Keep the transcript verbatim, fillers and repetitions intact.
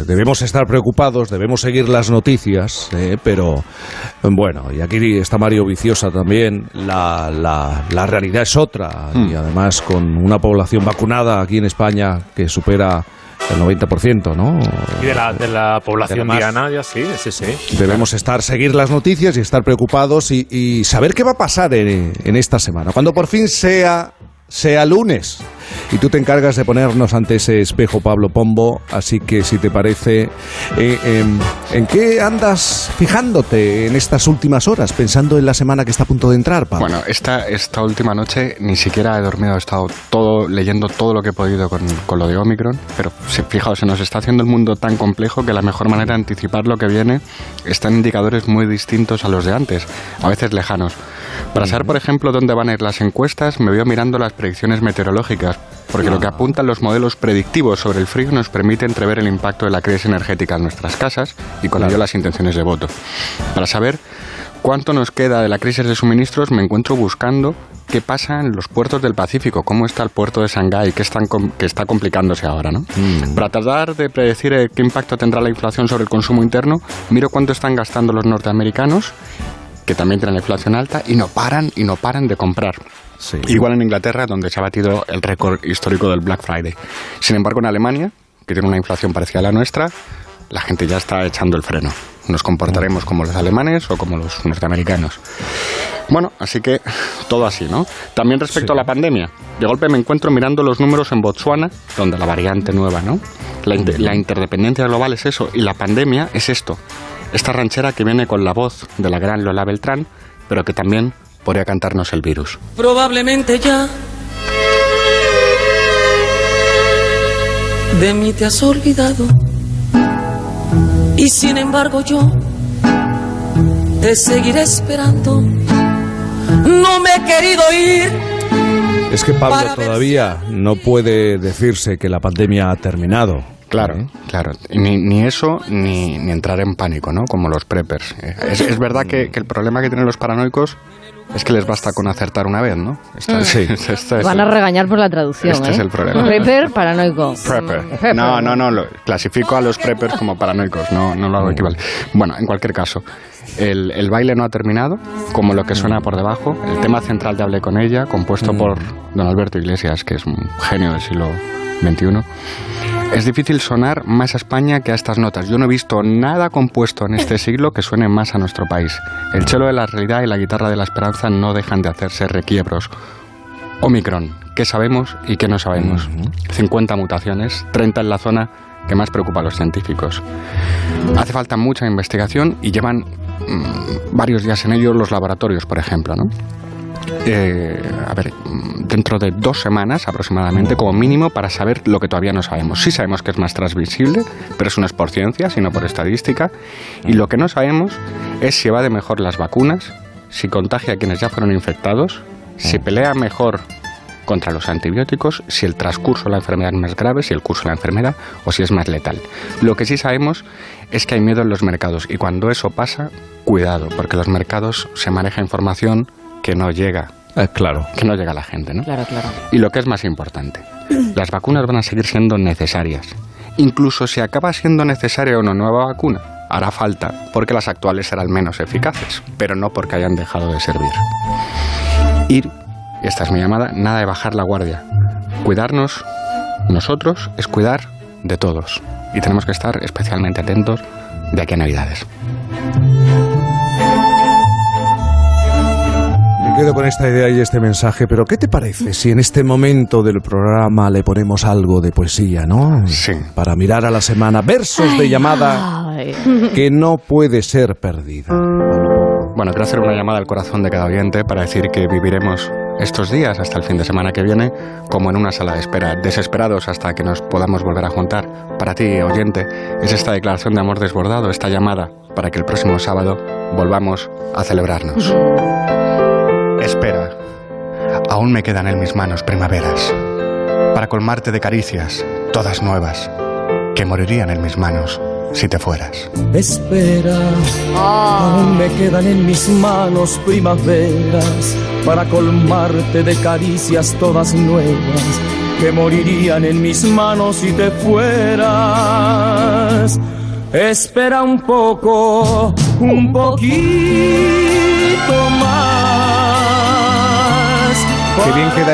debemos estar preocupados, debemos seguir las noticias, eh, pero bueno, y aquí está Mario Viciosa también, la, la, la realidad es otra, mm. y además con una población vacunada aquí en España que supera el noventa por ciento, ¿no? Y de la, de la población Además, diana, ya sí, sí, sí. Debemos estar, seguir las noticias y estar preocupados y, y saber qué va a pasar en, en esta semana, cuando por fin sea... sea lunes y tú te encargas de ponernos ante ese espejo, Pablo Pombo, así que si te parece, eh, eh, ¿en qué andas fijándote en estas últimas horas, pensando en la semana que está a punto de entrar, Pablo? Bueno, esta, esta última noche ni siquiera he dormido, he estado todo, leyendo todo lo que he podido con, con lo de Omicron, pero si, fijaos, se nos está haciendo el mundo tan complejo que la mejor manera de anticipar lo que viene está en indicadores muy distintos a los de antes, a veces lejanos. Para saber, por ejemplo, dónde van a ir las encuestas, me veo mirando las predicciones meteorológicas, porque lo que apuntan los modelos predictivos sobre el frío nos permite entrever el impacto de la crisis energética en nuestras casas y con ello las intenciones de voto. Para saber cuánto nos queda de la crisis de suministros, me encuentro buscando qué pasa en los puertos del Pacífico, cómo está el puerto de Shanghái, qué, están, qué está complicándose ahora, ¿no? Mm. Para tratar de predecir qué impacto tendrá la inflación sobre el consumo interno, miro cuánto están gastando los norteamericanos, que también tienen la inflación alta, y no paran y no paran de comprar. Sí. Igual en Inglaterra, donde se ha batido el récord histórico del Black Friday. Sin embargo, en Alemania, que tiene una inflación parecida a la nuestra, la gente ya está echando el freno. Nos comportaremos como los alemanes o como los norteamericanos. Bueno, así que todo así, ¿no? También respecto sí. a la pandemia. De golpe me encuentro mirando los números en Botsuana, donde la variante nueva, ¿no? La, inter- la interdependencia global es eso, y la pandemia es esto. Esta ranchera que viene con la voz de la gran Lola Beltrán, pero que también podría cantarnos el virus. Probablemente ya de mí te has olvidado, y sin embargo yo te seguiré esperando. No me he querido ir. Es que Pablo todavía no puede decirse que la pandemia ha terminado. Claro, ¿eh? claro. Ni, ni eso, ni, ni entrar en pánico, ¿no? Como los preppers. Es, es verdad que, que el problema que tienen los paranoicos es que les basta con acertar una vez, ¿no? Esta, mm. sí. esta Van a regañar por la traducción, Este ¿eh? es el problema. Prepper, paranoico. Prepper. Prepper. No, no, no. Lo, clasifico a los preppers como paranoicos. No, no lo hago equivalente. Bueno, en cualquier caso, el, el baile no ha terminado, como lo que suena por debajo. El tema central de Hablé con ella, compuesto mm. por don Alberto Iglesias, que es un genio del siglo veintiuno. Es difícil sonar más a España que a estas notas. Yo no he visto nada compuesto en este siglo que suene más a nuestro país. El cello de la realidad y la guitarra de la esperanza no dejan de hacerse requiebros. Omicron, ¿qué sabemos y qué no sabemos? cincuenta mutaciones, treinta en la zona que más preocupa a los científicos. Hace falta mucha investigación y llevan mmm, varios días en ello los laboratorios, por ejemplo, ¿no? Eh, a ver, dentro de dos semanas aproximadamente, como mínimo, para saber lo que todavía no sabemos. Sí sabemos que es más transmisible, pero eso no es por ciencia, sino por estadística. Y lo que no sabemos es si va de mejor las vacunas, si contagia a quienes ya fueron infectados, si pelea mejor contra los antibióticos, si el transcurso de la enfermedad es más grave, si el curso de la enfermedad o si es más letal. Lo que sí sabemos es que hay miedo en los mercados y cuando eso pasa, cuidado, porque en los mercados se maneja información que no llega, eh, claro, que no llega a la gente, ¿no? Claro, claro. Y lo que es más importante, las vacunas van a seguir siendo necesarias. Incluso si acaba siendo necesaria una nueva vacuna, hará falta porque las actuales serán menos eficaces, pero no porque hayan dejado de servir. Ir, y esta es mi llamada, nada de bajar la guardia. Cuidarnos nosotros es cuidar de todos. Y tenemos que estar especialmente atentos de aquí a Navidades. Me quedo con esta idea y este mensaje, pero ¿qué te parece si en este momento del programa le ponemos algo de poesía, ¿no? Sí. Para mirar a la semana, versos ay, de llamada ay. que no puede ser perdida. Bueno, quiero hacer una llamada al corazón de cada oyente para decir que viviremos estos días hasta el fin de semana que viene como en una sala de espera, desesperados hasta que nos podamos volver a juntar. Para ti, oyente, es esta declaración de amor desbordado, esta llamada para que el próximo sábado volvamos a celebrarnos. Espera, aún me quedan en mis manos primaveras para colmarte de caricias, todas nuevas, que morirían en mis manos si te fueras. Espera, oh. aún me quedan en mis manos primaveras para colmarte de caricias todas nuevas, que morirían en mis manos si te fueras. más. Espera un poco, un poquito más. Qué bien queda